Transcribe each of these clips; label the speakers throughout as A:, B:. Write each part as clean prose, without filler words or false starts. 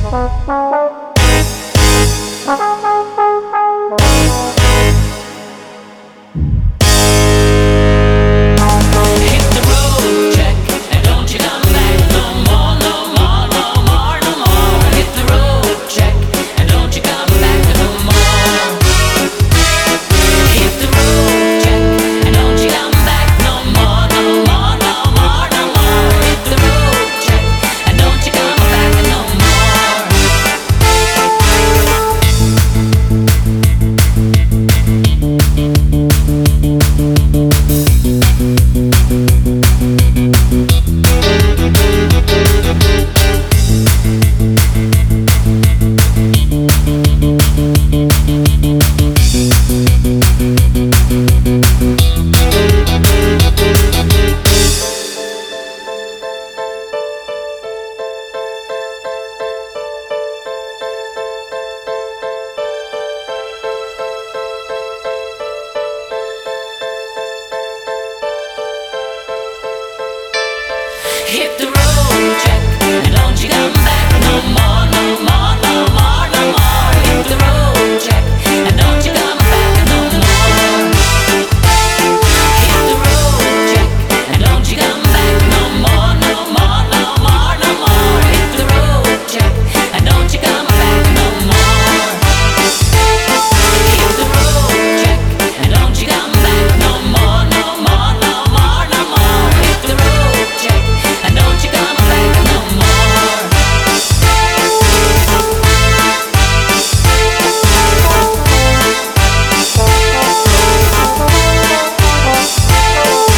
A: Hit the road, Jack, and don't you come back no more, no more, no more, no more. Hit the road, Jack, and don't you come back no more. Hit the road, Jack, and don't you come back no more, no more, no more, no more. Hit the road, Jack, and don't you come back no more. Hit the road, Jack, and don't you come back no more, no more, no more, no more. Hit the road, Jack, and don't you come back no more.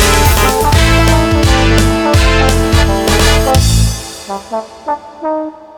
B: Thank you.